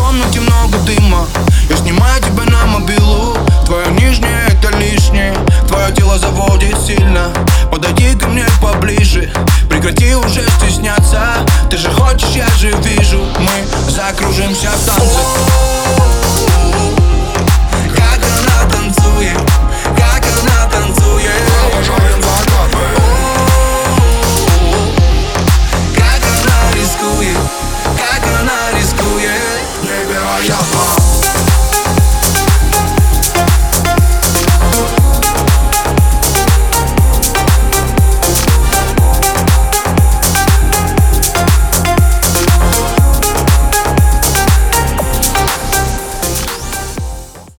комнате много дыма. Я снимаю тебя на мобилу. Твое нижнее это лишнее. Твое тело заводит сильно. Подойди ко мне поближе. Прекрати уже стесняться. Ты же хочешь, я же вижу. Мы закружимся в танце.